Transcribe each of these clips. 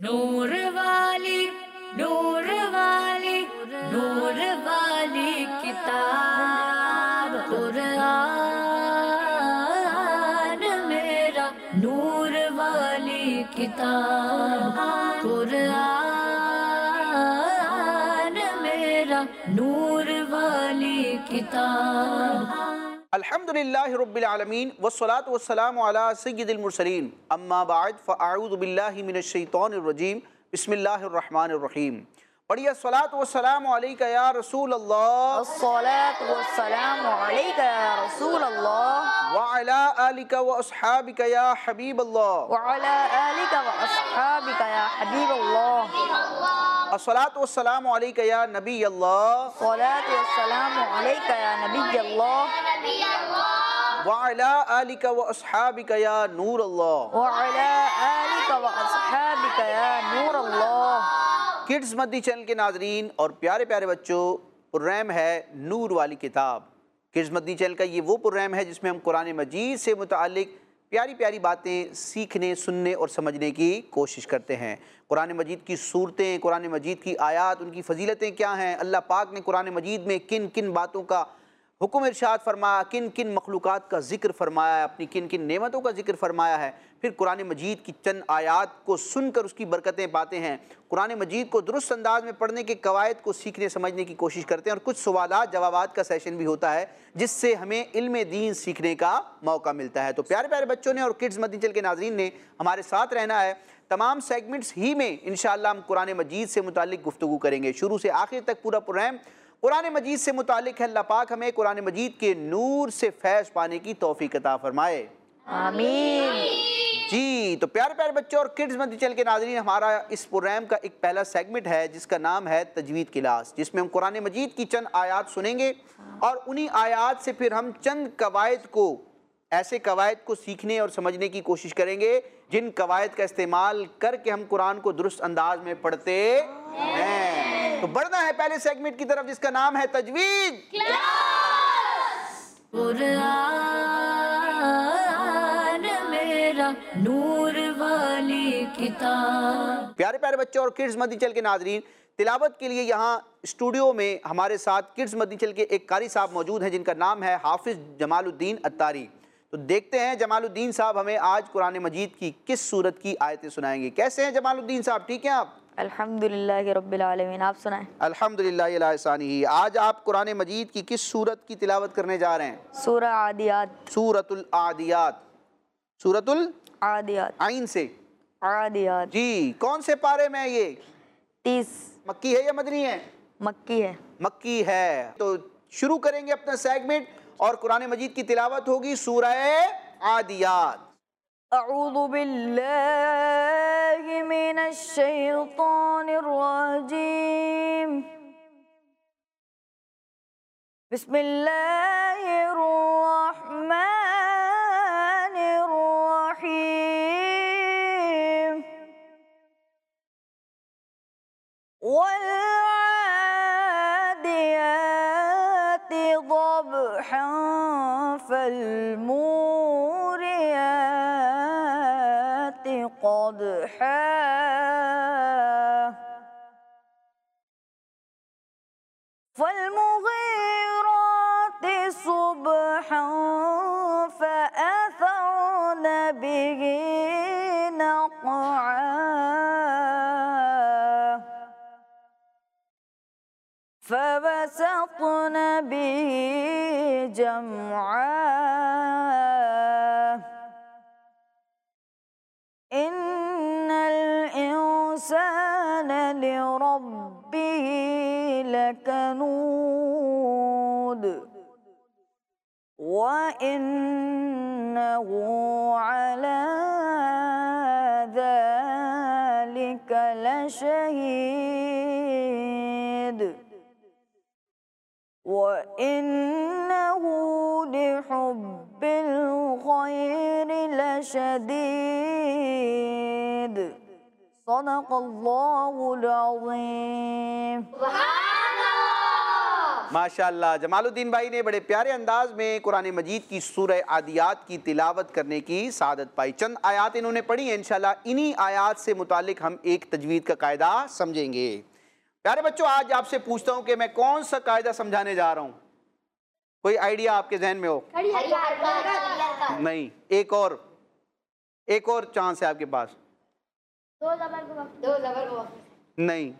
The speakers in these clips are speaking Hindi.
नूर वाली नूर वाली नूर वाली किताब कुरान मेरा नूर वाली किताब कुरान मेरा नूर वाली किताब। अल्हम्दुलिल्लाहि रब्बिल आलमीन वस्सलातु वस्सलामु अला सय्यिदिल मुरसलीन अम्मा बाद फ़अऊज़ु बिल्लाहि मिनश शैतानिर रजीम बिस्मिल्लाहिर रहमानिर रहीम। पढ़िए अस्सलातु वस्सलामु अलैका या रसूल अल्लाह अस्सलातु वस्सलामु अलैका या रसूल अल्लाह व अला आलिका व अस्हाबिका या हबीब अल्लाह व अला आलिका व अस्हाबिका या हबीब अल्लाह। अस्सलातु वस्सलामु अलैका या नबी अल्लाह अस्सलातु वस्सलामु अलैका या नबी अल्लाह व अला आलिका व अस्हाबिका या नूर अल्लाह व अला आलिका व अस्हाबिका या नूर अल्लाह। किड्स मदनी चैनल के नाजरीन और प्यारे प्यारे बच्चों, प्रोग्राम है नूर वाली किताब। किड्स मदनी चैनल का ये वो प्रोग्राम है जिसमें हम कुरान मजीद से मुताल्लिक़ प्यारी प्यारी बातें सीखने, सुनने और समझने की कोशिश करते हैं। कुरान मजीद की सूरतें, कुरान मजीद की आयात, उनकी फजीलतें क्या हैं, अल्लाह पाक ने कुरान मजीद में किन किन बातों का हुक्म इरशाद फरमाया, किन किन मखलूक़ात का ज़िक्र फरमाया है, अपनी किन किन नेमतों का ज़िक्र फरमाया है। फिर कुरान मजीद की चंद आयात को सुनकर उसकी बरकतें पाते हैं। कुरान मजीद को दुरुस्त अंदाज में पढ़ने के कवायद को सीखने समझने की कोशिश करते हैं और कुछ सवालात जवाबात का सेशन भी होता है जिससे हमें इल्म दीन सीखने का मौका मिलता है। तो प्यारे प्यारे बच्चों ने और किड्स मदनी चैनल के नाज़रीन ने हमारे साथ रहना है। तमाम सेगमेंट्स ही में इंशाअल्लाह हम कुरान मजीद से मुताल्लिक़ गुफ्तगू करेंगे। शुरू से आखिर तक पूरा प्रोग्राम कुरान मजीद से मुताल्लिक़ है। अल्लाह पाक हमें कुरान मजीद के नूर से फैज़ पाने की तौफ़ीक़ अता फ़रमाए, आमीन। जी। तो प्यारे प्यारे बच्चों और किड्स मदनी चैनल के नाज़रीन, हमारा इस प्रोग्राम का एक पहला सेगमेंट है जिसका नाम है तजवीद क्लास, जिसमें हम कुरान मजीद की चंद आयात सुनेंगे और उन्हीं आयात से फिर हम चंद कवायद को, ऐसे कवायद को सीखने और समझने की कोशिश करेंगे जिन कवायद का इस्तेमाल करके हम कुरान को दुरुस्त अंदाज में पढ़ते हैं। तो बढ़ना है पहले सेगमेंट की तरफ जिसका नाम है तजवीद कुरान मेरा नूर वाली किताब। प्यारे प्यारे बच्चों और किड्स मदनी चैनल के नाजरीन, तिलावत के लिए यहाँ स्टूडियो में हमारे साथ किड्स मदनी चैनल के एक कारी साहब मौजूद हैं जिनका नाम है हाफिज जमालुद्दीन अत्तारी। तो देखते हैं जमालुद्दीन साहब हमें आज कुरान मजीद की किस सूरत की आयतें सुनाएंगे। कैसे हैं जमालुद्दीन साहब, ठीक हैं आप? अल्हम्दुलिल्लाहि रब्बिल आलमीन। आप सुनाएं। अल्हम्दुलिल्लाह अला एहसानिही। आज आप कुरान मजीद की किस सूरत की तिलावत करने जा रहे हैं? सूरह आदियात। सूरतुल आदियात। सूरतुल आदियात, आइन से आदियात। जी। कौन से पारे में है ये? 30। मक्की है या मदनी है? मक्की है। मक्की है। तो शुरू करेंगे अपना सेगमेंट और कुरान मजीद की तिलावत होगी सूरह आदियात। अऊज़ु बिल्लाहि मिनश शैतानिर रजीम। बिस्मिल्लाहिर रहमानिर रहीम। वल आदियाति ज़बहन फल्मूरियाति क़दहा फल्मुग़ीराति सुबहन फ़अथरन बिही नक़आ फवसतन बिही जमआ इन्नल इंसान लिरब्बिही लकनूद व इन्नहु अला ज़ालिका लशहीद व इन्नहु लिहुब्बिल खैरि लशदीद। सदक़ल्लाहुल अज़ीम। माशाअल्लाह, जमालुद्दीन भाई ने बड़े प्यारे अंदाज में कुरान मजीद की सूरह आदियात की तिलावत करने की सआदत पाई। चंद आयात इन्होंने पढ़ी हैं, इंशाल्लाह इन्हीं आयात से मुतालिक हम एक तजवीद का कायदा समझेंगे। प्यारे बच्चों, आज आपसे पूछता हूँ कि मैं कौन सा कायदा समझाने जा रहा हूँ, कोई आइडिया आपके जहन में हो? नहीं, एक और चांस है आपके पास। नहीं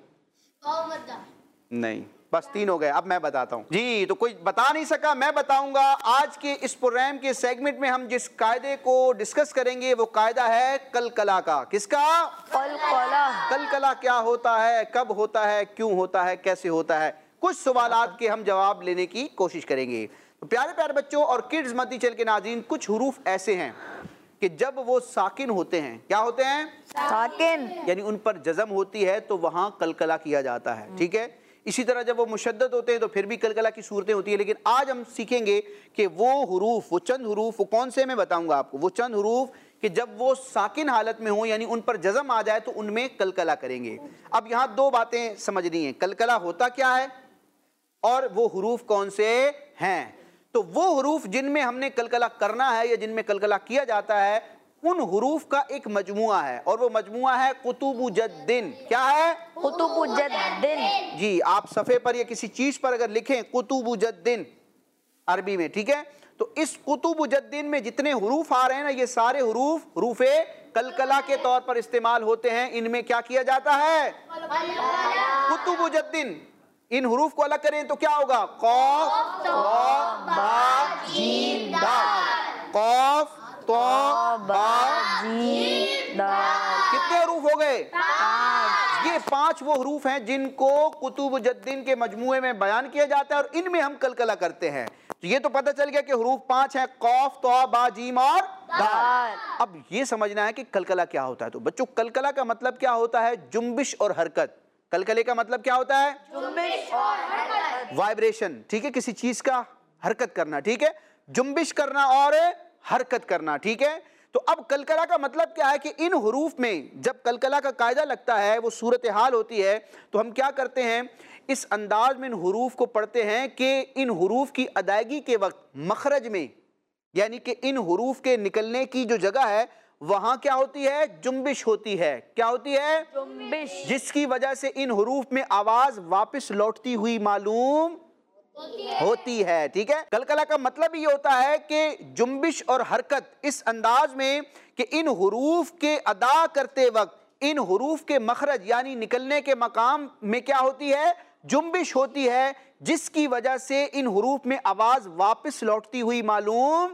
नहीं, बस 3 हो गए। अब मैं बताता हूँ जी, तो कोई बता नहीं सका, मैं बताऊंगा। आज के इस प्रोग्राम के सेगमेंट में हम जिस कायदे को डिस्कस करेंगे वो कायदा है कलकला का। किसका? कलकला। कलकला क्या होता है, कब होता है, क्यों होता है, कैसे होता है, कुछ सवालात के हम जवाब लेने की कोशिश करेंगे। तो प्यारे प्यारे बच्चों और किड्स मदनी चैनल के नाज़रीन, कुछ हुरूफ ऐसे हैं कि जब वो साकिन होते हैं, क्या होते हैं? साकिन, यानी उन पर जज़म होती है तो वहाँ कलकला किया जाता है, ठीक है। इसी तरह जब वो मुशद्दद होते हैं तो फिर भी कलकला की सूरतें होती है। लेकिन आज हम सीखेंगे कि वो हुरूफ, वो चंद हुरूफ, वो कौन से, मैं बताऊंगा आपको, वो चंद हुरूफ कि जब वो साकिन हालत में हो यानी उन पर जज़म आ जाए तो उनमें कलकला करेंगे। अब यहाँ 2 बातें समझनी है, कलकला होता क्या है और वो हुरूफ कौन से हैं। तो वो हुरूफ जिनमें हमने कलकला करना है या जिनमें कलकला किया जाता है, उन हुरूफ का एक मजमुआ है और वो मजमुआ है कुतुबुजद्दीन। क्या है? कुतुबुजद्दीन। जी, आप सफ़े पर या किसी चीज़ पर अगर लिखें कुतुबुजद्दीन अरबी में, ठीक है, तो इस कुतुबुजद्दीन में जितने हुरूफ आ रहे हैं ना, ये सारे हुरूफ हुरूफे कलकला के तौर पर इस्तेमाल होते हैं। इनमें क्या किया जाता है? कुतुबुजद्दीन। इन हुरूफ को अलग करें तो क्या होगा? कौफ, तौ, बा, जीम, दाल। कौफ, तौ, बा, जीम, दाल। कितने हुरूफ हो गए? 5। ये 5 वो हुरूफ हैं जिनको कुतुबुजद्दीन के मजमुए में बयान किया जाता है और इनमें हम कलकला करते हैं। तो ये तो पता चल गया कि हुरूफ 5 हैं, कौफ, तौ, बा, जीम और दाल। अब ये समझना है कि कलकला क्या होता है। तो बच्चों, कलकला का मतलब क्या होता है? जुम्बिश और हरकत। कलकले का मतलब क्या होता है? जुम्बिश और हरकत, वाइब्रेशन, ठीक है, किसी चीज का हरकत करना, ठीक है, जुम्बिश करना और हरकत करना, ठीक है। तो अब कलकला का मतलब क्या है कि इन हुरूफ में जब कलकला का कायदा लगता है, वो सूरत हाल होती है, तो हम क्या करते हैं, इस अंदाज में इन हुरूफ को पढ़ते हैं कि इन हुरूफ की अदायगी के वक्त मखरज में, यानी कि इन हुरूफ के निकलने की जो जगह है वहां क्या होती है? जुम्बिश होती है। क्या होती है? जुम्बिश, जिसकी वजह से इन हुरूफ में आवाज वापस लौटती हुई मालूम होती है, ठीक है। कलकला का मतलब ये होता है कि जुम्बिश और हरकत इस अंदाज में कि इन हुरूफ के अदा करते वक्त इन हुरूफ के मखरज यानी निकलने के मकाम में क्या होती है? जुम्बिश होती है, जिसकी वजह से इन हुरूफ में आवाज वापस लौटती हुई मालूम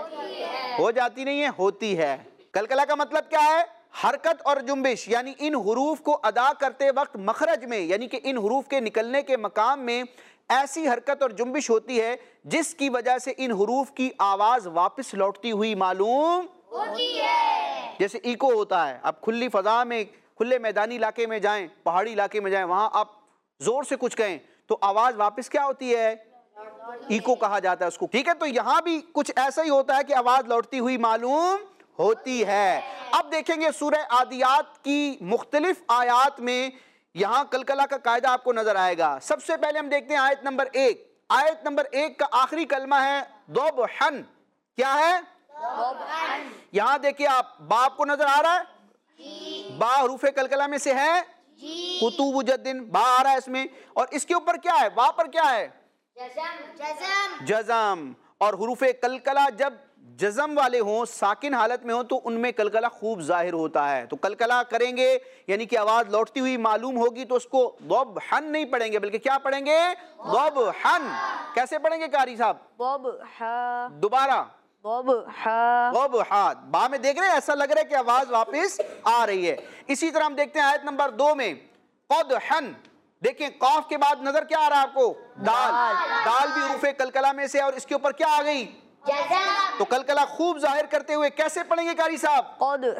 हो जाती नहीं है, होती है। कलकला का मतलब क्या है? हरकत और जुम्बिश, यानी इन हुरूफ को अदा करते वक्त मखरज में यानी कि इन हुरूफ के निकलने के मकाम में ऐसी हरकत और जुम्बिश होती है जिसकी वजह से इन हुरूफ की आवाज वापस लौटती हुई मालूम होती है। जैसे इको होता है, आप खुली फजा में, खुले मैदानी इलाके में जाएं, पहाड़ी इलाके में जाएं, वहां आप जोर से कुछ कहें तो आवाज वापस क्या होती है? इको कहा जाता है उसको, ठीक है। तो यहां भी कुछ ऐसा ही होता है कि आवाज लौटती हुई मालूम होती है। अब देखेंगे सूरह आदियात की मुख्तलिफ आयात में यहां कलकला का कायदा आपको नजर आएगा। सबसे पहले हम देखते हैं आयत नंबर 1। आयत नंबर 1 का आखिरी कलमा है दोबहन। क्या है? यहां देखिए आप, बा आपको नजर आ रहा है? बा हुरूफे कलकला में से है, कुतुबुजद्दीन बा आ रहा है इसमें, और इसके ऊपर क्या है? बा पर क्या है? जज़म। और हुरूफे कलकला जब जज़म वाले हों, साकिन हालत में हो, तो उनमें कलकला खूब जाहिर होता है। तो कलकला करेंगे यानी कि आवाज लौटती हुई मालूम होगी, तो उसको दोबहन नहीं पढ़ेंगे बल्कि क्या पढ़ेंगे? दोबहन। कैसे पढ़ेंगे कारी साहब? दोबारा दोबहा। बा में देख रहे हैं, ऐसा लग रहा है कि आवाज वापस आ रही है। इसी तरह हम देखते हैं आयत नंबर 2 में क़दहन। देखिए कौफ के बाद नजर क्या आ रहा है आपको? दाल। दाल भी हुरूफे कलकला में से, और इसके ऊपर क्या आ गई? तो कलकला खूब जाहिर करते हुए कैसे पढ़ेंगे कारी साहब?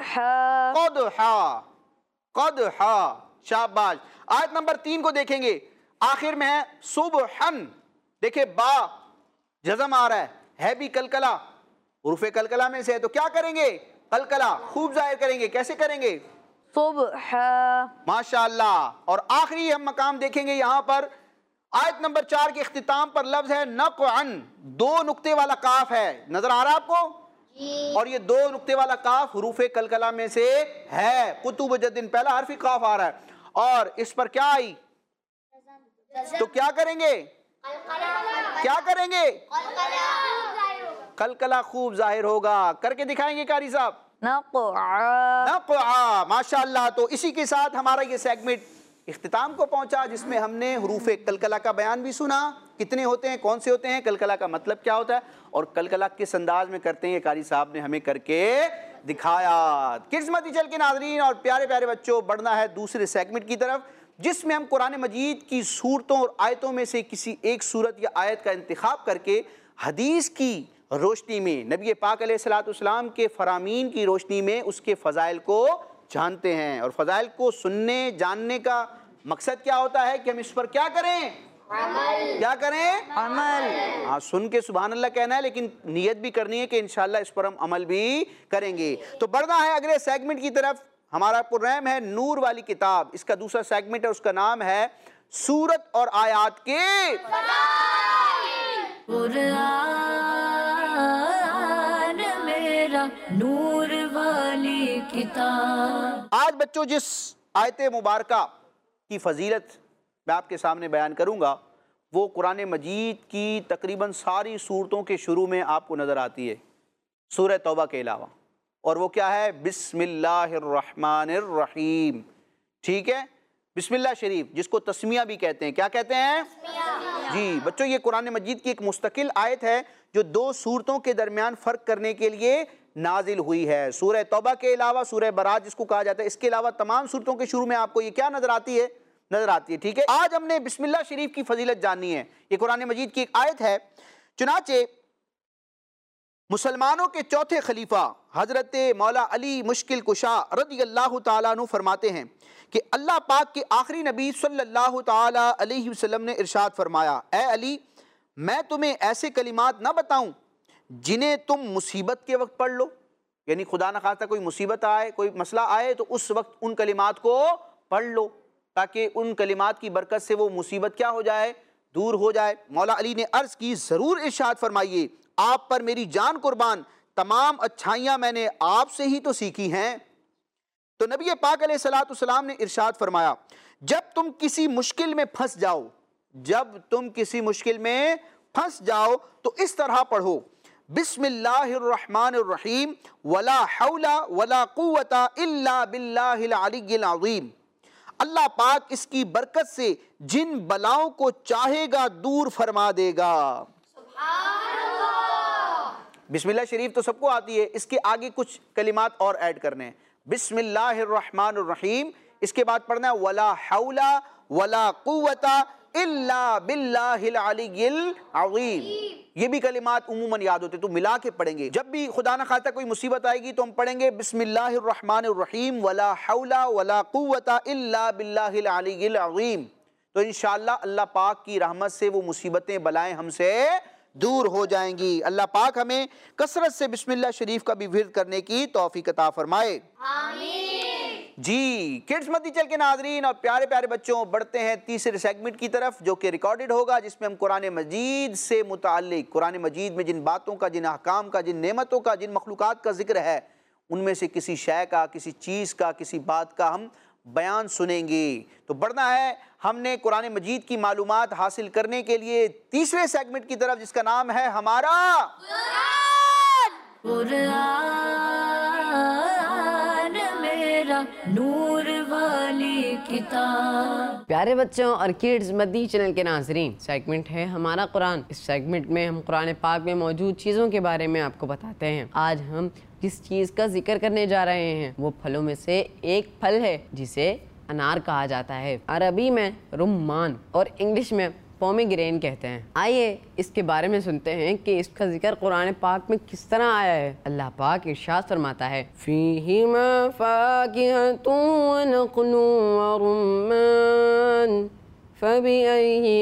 क़दहा। शाबाश। आयत नंबर 3 को देखेंगे, आखिर में है सुबहन। देखिए बा जज़म आ रहा है भी कलकला, हुरूफे कलकला में से है, तो क्या करेंगे? कलकला खूब जाहिर करेंगे। कैसे करेंगे? सुबह। माशाअल्लाह। और आखिरी हम मकाम देखेंगे यहाँ पर आयत नंबर 4 के इख्तिताम पर लफ्ज है नक़अन, 2 नुक्ते वाला काफ है, नजर आ रहा है आपको? और ये 2 नुक्ते वाला काफ हुरूफ कलकला में से है। कुतुब जद्दिन पहला हर्फ ही काफ आ रहा है, और इस पर क्या आई? तो क्या करेंगे? क्या करेंगे? कलकला खूब जाहिर होगा। करके दिखाएंगे कारी साहब? नक़अ, माशाअल्लाह। तो इसी के साथ हमारा ये सेगमेंट इख्तिताम को पहुंचा, जिसमें हमने हुरूफ़े कलकला का बयान भी सुना, कितने होते हैं, कौन से होते हैं, कलकला का मतलब क्या होता है, और कलकला किस अंदाज में करते हैं, ये कारी साहब ने हमें करके दिखाया। किड्स मदी चैनल के नाज़रीन और प्यारे प्यारे बच्चों, बढ़ना है दूसरे सेगमेंट की तरफ, जिसमें हम कुरान मजीद की सूरतों और आयतों में से किसी एक सूरत या आयत का इंतखाब करके हदीस की रोशनी में, नबी पाक अलैहिस्सलाम के फरामीन की रोशनी में उसके फ़ज़ाइल को जानते हैं। और फ़ज़ाइल को सुनने जानने का मकसद क्या होता है कि हम इस पर क्या करें? अमल। क्या करें? अमल। हाँ, सुन के सुभान अल्लाह कहना है, लेकिन नियत भी करनी है कि इंशाअल्लाह इस पर हम अमल भी करेंगे। तो बढ़ना है अगले सेगमेंट की तरफ। हमारा प्रोग्राम है नूर वाली किताब, इसका दूसरा सेगमेंट है, उसका नाम है सूरत और आयात के कुरान मेरा नूर वाली किताब। आज बच्चों जिस आयत मुबारका की फजीलत मैं आपके सामने बयान करूंगा, वो कुरान मजीद की तकरीबन सारी सूरतों के शुरू में आपको नज़र आती है, सूरह तौबा के अलावा। और वो क्या है? बिस्मिल्लाहिर्रहमानिर्रहीम। ठीक है, बिस्मिल्लाह शरीफ, जिसको तस्मिया भी कहते हैं। क्या कहते हैं? जी बच्चों, ये कुरान मजीद की एक मुस्तकिल आयत है जो 2 सूरतों के दरमियान फ़र्क करने के लिए नाजिल हुई है। सूरह तौबा के अलावा सूरह बरात जिसको कहा जाता है, इसके अलावा तमाम सूरतों के शुरू में आपको ये क्या नज़र आती है? नज़र आती है। ठीक है, आज हमने बिस्मिल्लाह शरीफ की फजीलत जाननी है। ये कुरान मजीद की एक आयत है। चुनाचे मुसलमानों के चौथे खलीफा हज़रत मौला अली मुश्किल कुशा रज़ियल्लाहु ताला अन्हु फरमाते हैं कि अल्लाह पाक के आखिरी नबी सल्लल्लाहु ताला अलैहि वसल्लम ने इरशाद फरमाया, ए अली, मैं तुम्हें ऐसे कलिमात ना बताऊं जिन्हें तुम मुसीबत के वक्त पढ़ लो, यानी खुदा न खास्ता कोई मुसीबत आए, कोई मसला आए, तो उस वक्त उन कलिमात को पढ़ लो, ताकि उन कलिमात की बरकत से वो मुसीबत क्या हो जाए? दूर हो जाए। मौला अली ने अर्ज़ की, ज़रूर इरशाद फरमाइए, आप पर मेरी जान कुर्बान, तमाम अच्छाइयाँ मैंने आपसे ही तो सीखी हैं। तो नबी पाक अलैहिस्सलाम ने इरशाद फरमाया, जब तुम किसी मुश्किल में फंस जाओ, जब तुम किसी मुश्किल में फंस जाओ तो इस तरह पढ़ो, बिस्मिल्लाहिर्रहमानिर्रहीम वला हौला वला कुव्वता इल्ला बिल्लाहिल अलिय्यिल अज़ीम। अल्लाह पाक इसकी बरकत से जिन बलाओं को चाहेगा दूर फरमा देगा। बिस्मिल्लाह शरीफ तो सबको आती है, इसके आगे कुछ कलिमात और ऐड करने हैं। बिस्मिल्लाहिर्रहमानिर्रहीम, इसके बाद पढ़ना है वला हौला वला कुव्वता इल्ला बिल्लाहिल अलिय्यिल अज़ीम। ये भी कलिमात उमूमन याद होते, तो मिला के पढ़ेंगे। जब भी खुदा न खास्ता कोई मुसीबत आएगी तो हम पढ़ेंगे बिस्मिल्लाहिर्रहमानिर्रहीम वला हौला वला कुव्वता इल्ला बिल्लाहिल अलिय्यिल अज़ीम। तो इंशाअल्लाह अल्लाह पाक की रहमत से वो मुसीबतें बलाएं हमसे दूर हो जाएंगी। अल्लाह पाक हमें कसरत से बिस्मिल्लाह शरीफ का भी विर्द करने की तौफीक अता फरमाए, आमीन। जी किड्स मदी चैनल के नाजरीन और प्यारे प्यारे बच्चों, बढ़ते हैं तीसरे सेगमेंट की तरफ, जो कि रिकॉर्डेड होगा, जिसमें हम कुरान मजीद से मुताल्लिक, कुरान मजीद में जिन बातों का, जिन अहकाम का, जिन नेमतों का, जिन मखलूक़ात का जिक्र है, उनमें से किसी शय का, किसी चीज़ का, किसी बात का हम बयान सुनेंगे। तो बढ़ना है हमने कुरान मजीद की मालूमात हासिल करने के लिए तीसरे सेगमेंट की तरफ, जिसका नाम है हमारा कुरान मेरा नूर वाली किताब। प्यारे बच्चों और किड्स मदी चैनल के नाजरीन, सेगमेंट है हमारा कुरान। इस सेगमेंट में हम कुरान पाक में मौजूद चीज़ों के बारे में आपको बताते हैं। आज हम जिस चीज़ का जिक्र करने जा रहे हैं वो फलों में से एक फल है जिसे अनार कहा जाता है। अरबी में रुम्मान और इंग्लिश में पोमीग्रेन कहते हैं। आइए इसके बारे में सुनते हैं कि इसका जिक्र कुरान पाक में किस तरह आया है। अल्लाह पाक इरशाद फरमाता है, फीहिमा फाकिहतुन व नख्लुन व रुम्मान फबिअय्यि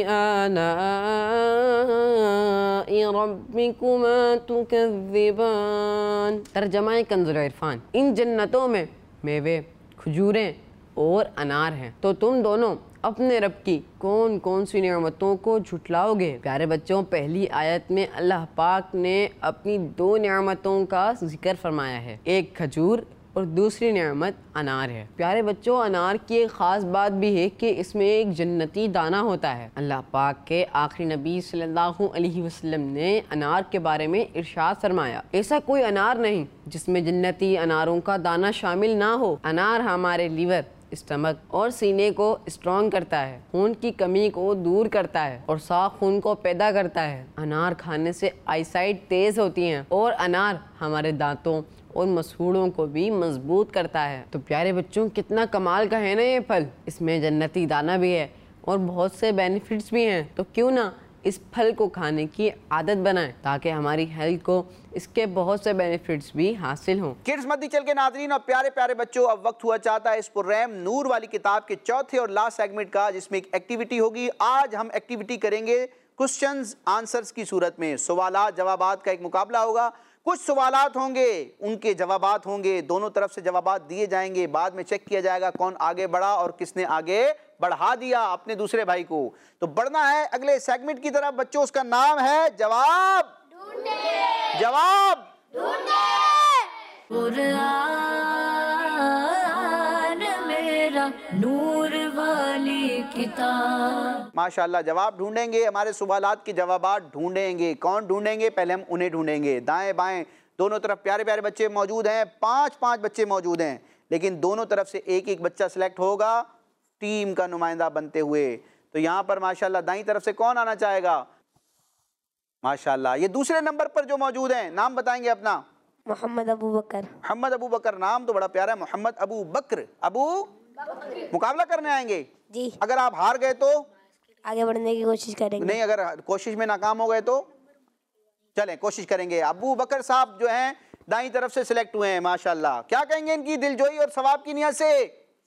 आलाइ रब्बिकुमा तुकज़्ज़िबान। तर्जमा कंज़ुल इरफान, इन जन्नतों में मेवे, खजूरें और अनार हैं, तो तुम दोनों अपने रब की कौन कौन सी नेमतों को झुटलाओगे। प्यारे बच्चों, पहली आयत में अल्लाह पाक ने अपनी 2 नेमतों का जिक्र फरमाया है, एक खजूर और दूसरी नेमत अनार है। प्यारे बच्चों, अनार की एक ख़ास बात भी है कि इसमें एक जन्नती दाना होता है। अल्लाह पाक के आखिरी नबी सल्लल्लाहु अलैहि वसल्लम ने अनार के बारे में इरशाद फरमाया, ऐसा कोई अनार नहीं जिसमें जन्नती अनारों का दाना शामिल ना हो। अनार हमारे लीवर, स्टमक और सीने को स्ट्रॉन्ग करता है, खून की कमी को दूर करता है और साफ खून को पैदा करता है। अनार खाने से आईसाइट तेज़ होती है और अनार हमारे दांतों और मसूड़ों को भी मजबूत करता है। तो प्यारे बच्चों, कितना कमाल का है ना ये फल। इसमें जन्नती दाना भी है और बहुत से बेनिफिट्स भी हैं। तो क्यों ना इस फल को खाने की आदत बनाएं ताकि हमारी हेल्थ को इसके बहुत से बेनिफिट्स भी हासिल हों। किड्स मद्दी चल के नाज़रीन और प्यारे प्यारे बच्चों, अब वक्त हुआ चाहता है इस प्रोग्राम नूर वाली किताब के चौथे और लास्ट सेगमेंट का, जिसमें एक एक्टिविटी होगी। आज हम एक्टिविटी करेंगे क्वेश्चंस आंसर्स की सूरत में। सवालात जवाबात का एक मुकाबला होगा। कुछ सवालात होंगे, उनके जवाबात होंगे, दोनों तरफ से जवाबात दिए जाएंगे। बाद में चेक किया जाएगा कौन आगे बढ़ा और किसने आगे बढ़ा दिया अपने दूसरे भाई को। तो बढ़ना है अगले सेगमेंट की तरफ बच्चों। उसका नाम है जवाब ढूंढे। जवाब ढूंढे। कुरान मेरा नूर वाली किताब। माशाल्लाह, जवाब ढूंढेंगे, हमारे सवालात के जवाबात ढूंढेंगे। कौन ढूंढेंगे? पहले हम उन्हें ढूंढेंगे। दाएं बाएं दोनों तरफ प्यारे प्यारे बच्चे मौजूद हैं, 5-5 बच्चे मौजूद हैं, लेकिन दोनों तरफ से एक एक बच्चा सिलेक्ट होगा टीम का नुमाइंदा बनते हुए। तो यहाँ पर माशाल्लाह दाईं तरफ से कौन आना चाहेगा? माशाल्लाह, ये दूसरे नंबर पर जो मौजूद हैं, नाम बताएंगे अपना? मोहम्मद अबू बकर। मोहम्मद अबू बकर, नाम तो बड़ा प्यारा है, मोहम्मद अबू बकर। अबू मुकाबला करने आएंगे जी। अगर आप हार गए तो आगे बढ़ने की कोशिश करेंगे। नहीं, अगर कोशिश में नाकाम हो गए तो चलें कोशिश करेंगे। अबू बकर साहब जो हैं दाईं तरफ से सिलेक्ट हुए हैं। माशाल्लाह, क्या कहेंगे इनकी दिलजोई और सवाब की नियत से?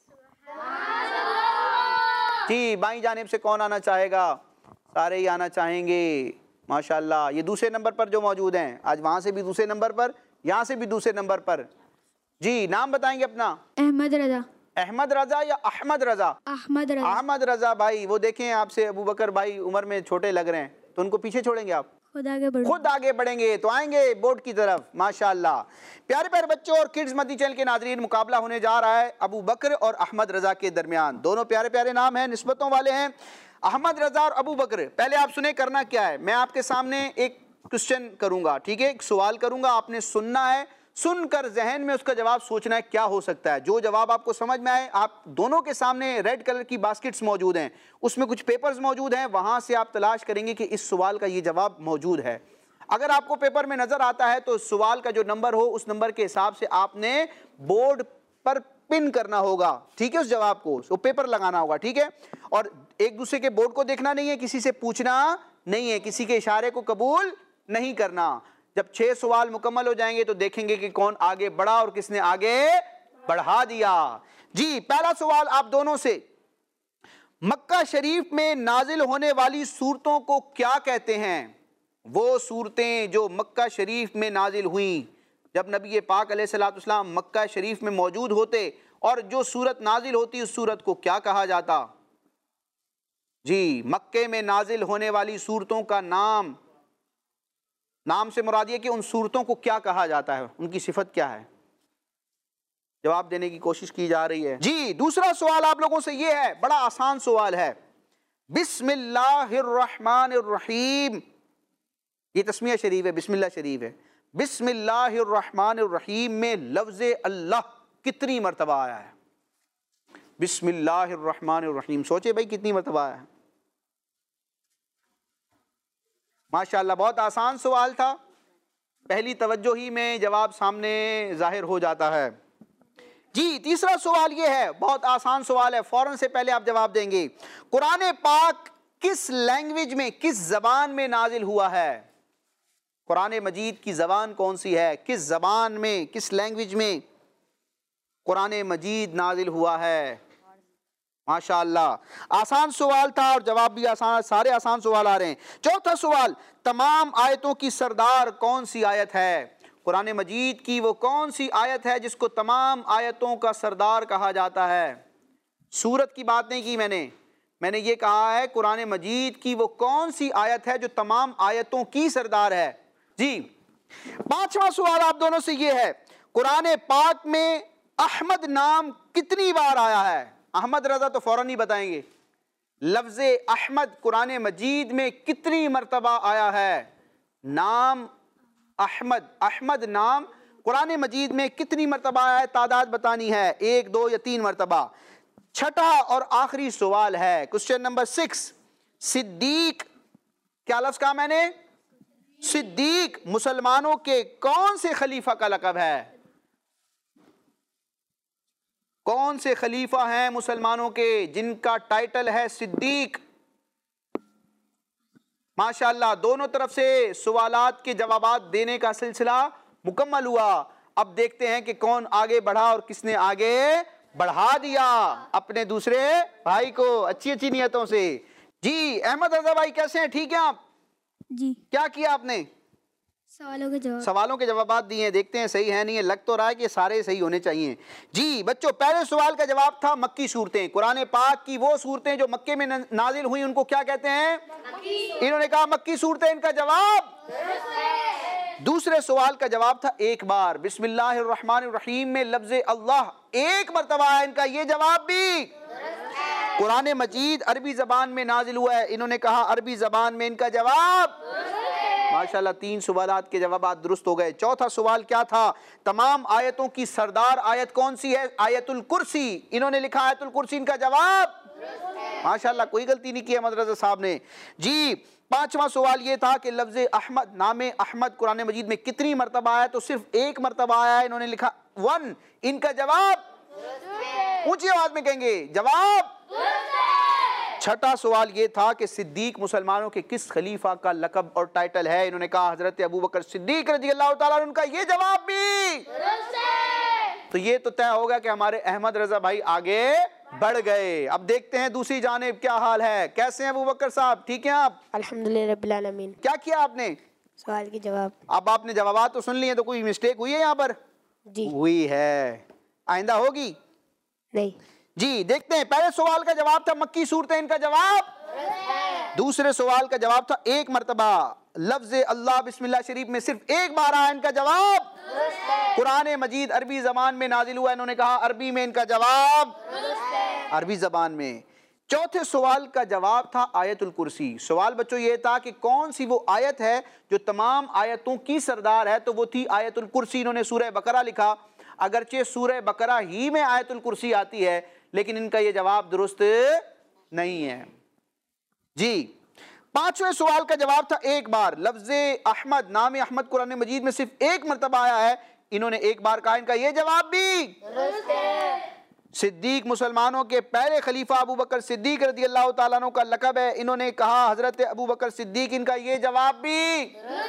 जी, बाईं जानिब से कौन आना चाहेगा? सारे ही आना चाहेंगे। माशाल्लाह, ये दूसरे नंबर पर जो मौजूद हैं, आज वहां से भी दूसरे नंबर पर, यहाँ से भी दूसरे नंबर पर। जी, नाम बताएंगे अपना? अहमद रजा। अहमद रजा या अहमद रजा? अहमद रजा। अहमद रजा भाई, वो देखें आपसे अबू बकर भाई उम्र में छोटे लग रहे हैं, तो उनको पीछे छोड़ेंगे आप? खुद आगे बढ़ो। खुद आगे बढ़ेंगे तो आएंगे बोर्ड की तरफ। माशाल्लाह, प्यारे प्यारे बच्चों और किड्स मद्दी चैनल के नाजरीन, मुकाबला होने जा रहा है अबू बकर और अहमद रजा के दरमियान। दोनों प्यारे प्यारे नाम हैं, निस्बतों वाले हैं, अहमद रजा और अबू बकर। पहले आप सुने, करना क्या है, मैं आपके सामने एक क्वेश्चन करूंगा, ठीक है, एक सवाल करूंगा, आपने सुनना है, सुनकर जहन में उसका जवाब सोचना है क्या हो सकता है। जो जवाब आपको समझ में आए, आप दोनों के सामने रेड कलर की बास्केट्स मौजूद हैं, उसमें कुछ पेपर्स मौजूद हैं, वहां से आप तलाश करेंगे कि इस सवाल का ये जवाब मौजूद है। अगर आपको पेपर में नजर आता है तो सवाल का जो नंबर हो उस नंबर के हिसाब से आपने बोर्ड पर पिन करना होगा, ठीक है, उस जवाब को, तो पेपर लगाना होगा, ठीक है। और एक दूसरे के बोर्ड को देखना नहीं है, किसी से पूछना नहीं है, किसी के इशारे को कबूल नहीं करना। जब 6 सवाल मुकम्मल हो जाएंगे तो देखेंगे कि कौन आगे बढ़ा और किसने आगे बढ़ा दिया। जी, पहला सवाल आप दोनों से, मक्का शरीफ में नाजिल होने वाली सूरतों को क्या कहते हैं? वो सूरतें जो मक्का शरीफ में नाजिल हुई जब नबी पाक अलैहिस्सलाम मक्का शरीफ में मौजूद होते, और जो सूरत नाजिल होती उस सूरत को क्या कहा जाता? जी, मक्के में नाजिल होने वाली सूरतों का नाम, नाम से मुराद ये कि उन सूरतों को क्या कहा जाता है, उनकी सिफत क्या है? जवाब देने की कोशिश की जा रही है। जी, दूसरा सवाल आप लोगों से ये है, बड़ा आसान सवाल है, बिस्मिल्लाहिर्रहमानिर्रहीम, ये तस्मीया शरीफ है, बिस्मिल्लाह शरीफ है, बिस्मिल्लाहिर्रहमानिर्रहीम में लफ्ज़ अल्लाह कितनी मरतबा आया है? बिस्मिल्लाहिर्रहमानिर्रहीम, सोचे भाई कितनी मरतबा आया है? माशाल्लाह, बहुत आसान सवाल था, पहली तवज्जो ही में जवाब सामने जाहिर हो जाता है। जी, तीसरा सवाल ये है, बहुत आसान सवाल है, फौरन से पहले आप जवाब देंगे, कुरान पाक किस लैंग्वेज में, किस जबान में नाजिल हुआ है? कुरान मजीद की जबान कौन सी है? किस जबान में, किस लैंग्वेज में कुरान मजीद नाजिल हुआ है? माशाअल्लाह, आसान सवाल था और जवाब भी आसान, सारे आसान सवाल आ रहे हैं। चौथा सवाल, तमाम आयतों की सरदार कौन सी आयत है? कुरान मजीद की वो कौन सी आयत है जिसको तमाम आयतों का सरदार कहा जाता है? सूरत की बात नहीं की मैंने, मैंने ये कहा है कुरान मजीद की वो कौन सी आयत है जो तमाम आयतों की सरदार है। जी, पांचवा सवाल आप दोनों से ये है, कुरान पाक में अहमद नाम कितनी बार आया है? अहमद रजा तो फौरन ही बताएंगे। लफ्ज़ अहमद कुरान मजीद में कितनी मरतबा आया है? नाम अहमद, अहमद नाम कुरान मजीद में कितनी मरतबा आया है? तादाद बतानी है, 1, 2 या 3 मरतबा। छठा और आखिरी सवाल है, क्वेश्चन नंबर 6, सिद्दीक, क्या लफ्ज़ कहा मैंने? सिद्दीक मुसलमानों के कौन से खलीफा का लक़ब है? कौन से खलीफा हैं मुसलमानों के जिनका टाइटल है सिद्दीक? माशाअल्लाह, दोनों तरफ से सवालात के जवाबात देने का सिलसिला मुकम्मल हुआ। अब देखते हैं कि कौन आगे बढ़ा और किसने आगे बढ़ा दिया अपने दूसरे भाई को अच्छी अच्छी नियतों से। जी अहमद रजा भाई, कैसे हैं? ठीक है आप? जी। क्या किया आपने? सवालों के जवाब दिए हैं, देखते हैं सही है नहीं है। लग तो रहा है कि सारे सही होने चाहिए। जी बच्चों, पहले सवाल का जवाब था मक्की सूरतें। कुरान पाक की वो सूरतें जो मक्के में नाजिल हुई उनको क्या कहते हैं? इन्होंने कहा मक्की सूरतें, इनका जवाब। दूसरे सवाल का जवाब था एक बार, बिस्मिल्लाहिर्रहमानिर्रहीम में लफ्ज़ अल्लाह एक मरतबा है, इनका ये जवाब भी। कुरान मजीद अरबी जबान में नाजिल हुआ है, इन्होंने कहा अरबी जबान में, इनका जवाब। माशाल्लाह, 3 सवालात के जवाब दुरुस्त हो गए। चौथा सवाल क्या था? तमाम आयतों की सरदार आयत कौन सी है? आयतुल कुर्सी, इन्होंने लिखा आयतुल कुर्सी, इनका जवाब। माशाल्लाह, कोई गलती नहीं की अहमद रजा साहब ने। जी पांचवा सवाल ये था कि लफ्ज़ अहमद, नाम अहमद कुरान मजीद में कितनी मरतबा आया? तो सिर्फ 1 मरतबा आया है, इन्होंने लिखा 1, इनका जवाब। ऊंची आवाज में कहेंगे जवाब। छठा सवाल ये था कि सिद्दीक मुसलमानों के किस खलीफा का लक़ब और टाइटल है? इन्होंने कहा हजरत अबू बकर सिद्दीक रज़ियल्लाहु ताला अन्हु, उनका ये जवाब भी। तो ये तो तय होगा कि हमारे अहमद रजा भाई आगे बढ़ गए। अब देखते हैं दूसरी जानिब क्या हाल है। कैसे हैं अबू बकर साहब, ठीक हैं आप? अल्हम्दुलिल्लाह रब्बिल आलमीन। क्या किया आपने? सवाल के जवाब। अब आपने जवाब तो सुन लिए, तो कोई मिस्टेक हुई है यहाँ पर? जी हुई है, आइंदा होगी नहीं। जी। देखते हैं, पहले सवाल का जवाब था मक्की सूरतें, इनका जवाब। दूसरे सवाल का जवाब था 1 मरतबा, लफ्ज़ अल्लाह बिस्मिल्लाह शरीफ में सिर्फ 1 बार आया, इनका जवाब। कुरान मजीद अरबी जबान में नाजिल हुआ, इन्होंने कहा अरबी में, इनका जवाब अरबी जबान में। चौथे सवाल का जवाब था आयतुल कुर्सी। सवाल बच्चों ये था कि कौन सी वो आयत है जो तमाम आयतों की सरदार है? तो वो थी आयतुल कुर्सी। इन्होंने सूरह बकरा लिखा, अगरचे सूरह बकरा ही में आयतुल कुर्सी आती है, लेकिन इनका ये जवाब दुरुस्त नहीं है। जी पांचवें सवाल का जवाब था 1 बार, लफ्ज़ अहमद, नाम अहमद कुरान मजीद में सिर्फ 1 मरतबा आया है, इन्होंने 1 बार कहा, इनका ये जवाब भी। सिद्दीक मुसलमानों के पहले खलीफा अबू बकर सिद्दीक रज़ियल्लाहु ताला अन्हु का लक़ब है, इन्होंने कहा हजरत अबू बकर सिद्दीक, इनका ये जवाब भी।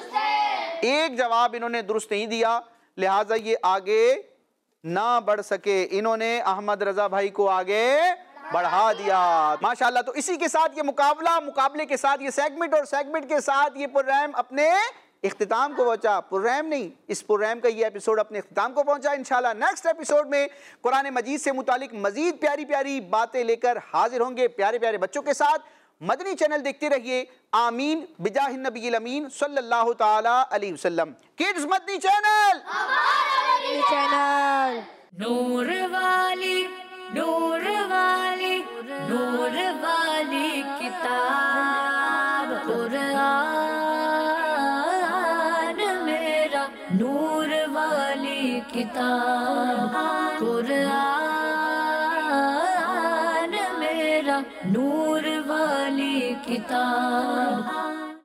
एक जवाब इन्होंने दुरुस्त नहीं दिया, लिहाजा ये आगे ना बढ़ सके, इन्होंने अहमद रजा भाई को आगे बढ़ा दिया। माशाल्लाह, तो इसी के साथ ये मुकाबले के साथ ये सेगमेंट, और सेगमेंट के साथ ये प्रोग्राम अपने इख्तिताम को पहुंचा। प्रोग्राम नहीं, इस प्रोग्राम का ये एपिसोड अपने इख्तिताम को पहुंचा। इंशाल्लाह नेक्स्ट एपिसोड में कुरान मजीद से मुतालिक मजीद प्यारी प्यारी बातें लेकर हाजिर होंगे, प्यारे प्यारे बच्चों के साथ। मदनी चैनल देखते रहिए। आमीन बिजाहिन नबील अमीन सल्लल्लाहु ताला अलैहि वसल्लम। किड्स मदनी चैनल, नूर वाली नूर वाली नूर वाली किताब कुरान मेरा, नूर वाली किताब कुरान मेरा, नूर वाली किताब।